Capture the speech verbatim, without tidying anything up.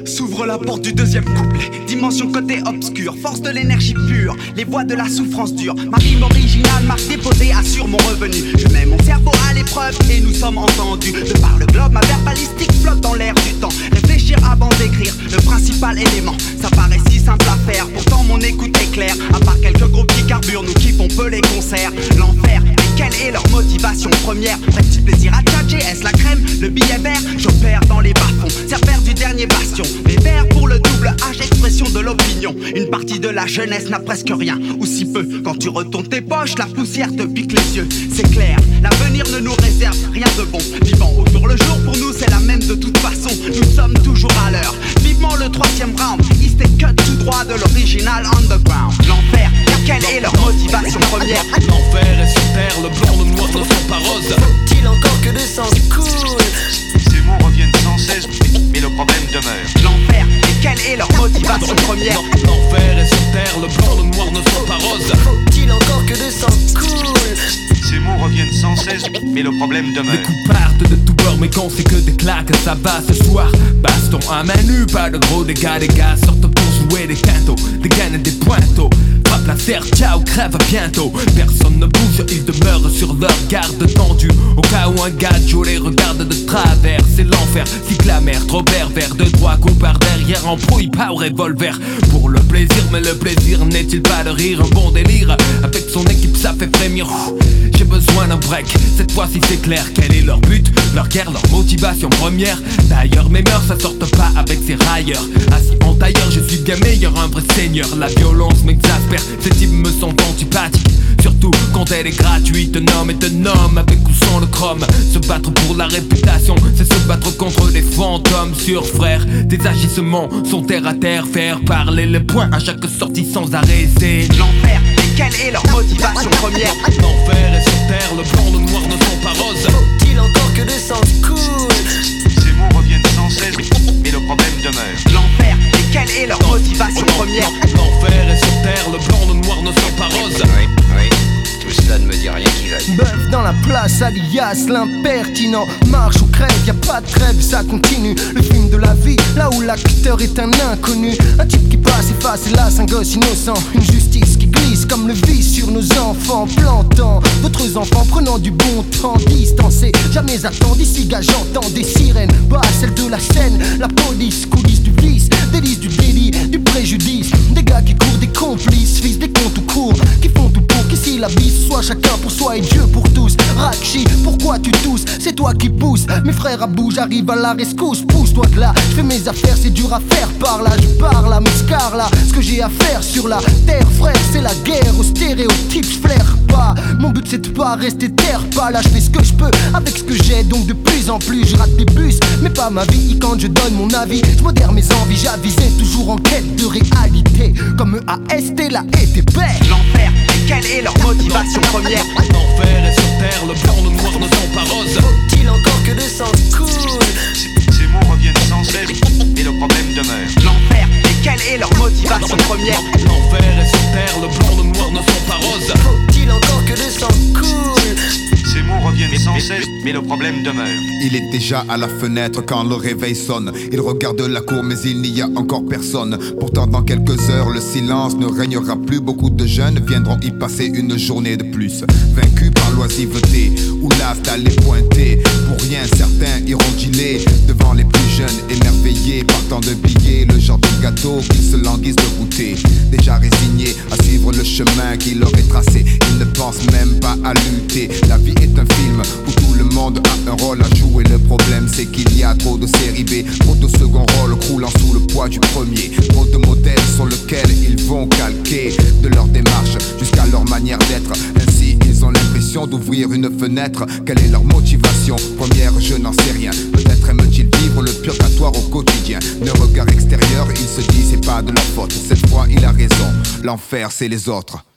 S'ouvre la porte du deuxième couplet. Dimension côté obscur, force de l'énergie pure, les voix de la souffrance dure. Ma rime originale, marque déposée, assure mon revenu. Je mets mon cerveau à l'épreuve et nous sommes entendus. De par le globe, ma verbalistique flotte dans l'air du temps. Réfléchir avant d'écrire, le principal élément. Ça paraît si simple à faire, pourtant mon écoute est claire. À part quelques groupes qui carburent, nous kiffons peu les concerts. L'enfer, mais quelle est leur motivation première? Petit plaisir à tchatcher, est-ce la crème, le billet vert? J'opère dans les bas-fonds, serveur du dernier bastion. Mes vers pour le double H, expression de l'opinion. Une partie de la jeunesse n'a presque rien, ou si peu. Quand tu retournes tes poches, la poussière te pique les yeux. C'est clair, l'avenir ne nous réserve rien de bon. Vivant au jour le jour, pour nous c'est la même de toute façon. Nous sommes toujours à l'heure. Vivement le troisième round, East et cut tout droit de l'original underground. L'enfer, quelle est leur motivation première? L'enfer est sur terre, le blanc, le noir ne sont pas roses. Faut-il encore que le sens coule? Ces mots reviennent sans cesse, mais le problème demeure. L'enfer, et quelle est leur motivation première? L'enfer est sur terre, le blanc, le noir ne sont pas roses. Faut-il encore que le sang coule? Ces mots reviennent sans cesse, mais le problème demeure. Les coups partent de tout bord, mais quand c'est que des claques, ça va ce soir. Baston à main nue, pas de gros dégâts, les gars sortent pour jouer des quintos, des gaines et des pointos. Frappe la serre, ciao, crève bientôt. Personne ne bouge, ils demeurent sur leur garde tendue. Au cas où un gadjo les regarde de travers, c'est l'enfer, cycle la mer, trop pervers. De droit coup par derrière, embrouille pas au revolver. Pour le plaisir, mais le plaisir n'est-il pas de rire? Un bon délire, avec son équipe ça fait frémir. J'ai besoin d'un break, cette fois-ci c'est clair. Quel est leur but, leur guerre, leur motivation première? D'ailleurs mes mœurs ça sortent pas avec ces railleurs. Assis en tailleur, je suis bien meilleur, un vrai seigneur. La violence m'exaspère, ces types me sont antipathiques. Surtout quand elle est gratuite, nomme et te nomme avec ou sans le chrome. Se battre pour la réputation, c'est se battre contre les fantômes sur frère. Tes agissements sont terre à terre, faire parler les points à chaque sortie sans arrêt. C'est l'enfer, et quelle est leur motivation première? L'enfer est sur terre, le blanc, le noir ne sont pas roses. Faut-il encore que le sang coule? Ces mots reviennent sans cesse, mais le problème demeure. L'enfer, et quelle est leur motivation première? L'enfer est sur terre, le blanc, le noir ne sont pas roses. Oui, oui, tout cela ne me dit rien qui vaille. Bœuf dans la place, alias l'impertinent. Marche ou crève, y a pas de trêve, ça continue. Le film de la vie, là où l'acteur est un inconnu. Un type qui passe, efface, hélas, un gosse innocent. Une justice qui glisse comme le vice sur nos enfants, plantant d'autres enfants prenant du bon temps, distancés. Jamais attendu, ici gars, j'entends des sirènes. Bah, celle de la scène, la police, coulisses du vice, délices du délit, du préjudice. Des gars qui courent, des complices, fils des comptes tout court, qui font tout pour qu'ici la bise soit chacun pour soi et Dieu pour tous. Rakshi, pourquoi tu tousses? C'est toi qui pousses. Mes frères à bout, j'arrive à la rescousse. Pousse-toi de là, je fais mes affaires, c'est dur à faire par là. Je parle à mes scars là, ce que j'ai à faire sur la terre, frère, c'est la guerre aux stéréotypes. Je flaire pas, mon but c'est de pas rester terre pas là. Je fais ce que je peux avec ce que j'ai, donc de plus en plus je rate des bus, mais pas ma vie. Quand je donne mon avis, je modère mes envies, j'avisais toujours en quête de réalité. Comme E A S T, la E T P. L'enfer, et quelle est leur motivation première? L'enfer est sur terre, le blanc, le noir ne sont pas roses. Faut-il encore que le sang coule? Ces mots reviennent sans cesse, mais le problème demeure. L'enfer, et quelle est leur motivation première? L'enfer est sur terre, le blanc, le noir ne sont pas roses. Faut-il encore que le sang coule? Ces mots reviennent sans cesse, mais le problème demeure. Il est déjà à la fenêtre quand le réveil sonne. Il regarde la cour mais il n'y a encore personne. Pourtant dans quelques heures le silence ne régnera plus. Beaucoup de jeunes viendront y passer une journée de plus. Vaincus par l'oisiveté ou las d'aller pointer. Pour rien certains iront dealer devant les plus jeunes émerveillés par tant de billets. Le genre de gâteau qu'ils se languissent de goûter. Déjà résignés à suivre le chemin qui leur est tracé, ils ne pensent même pas à lutter. La vie est un film où tout le monde a un rôle à jouer. Le problème c'est qu'il y a trop de série B, trop de second rôle croulant sous le poids du premier. Trop de modèles sur lesquels ils vont calquer de leur démarche jusqu'à leur manière d'être. Ainsi ils ont l'impression d'ouvrir une fenêtre. Quelle est leur motivation première? Je n'en sais rien. Peut-être aiment-ils vivre le purgatoire au quotidien. D'un regard extérieur ils se disent c'est pas de leur faute. Cette fois il a raison, l'enfer c'est les autres.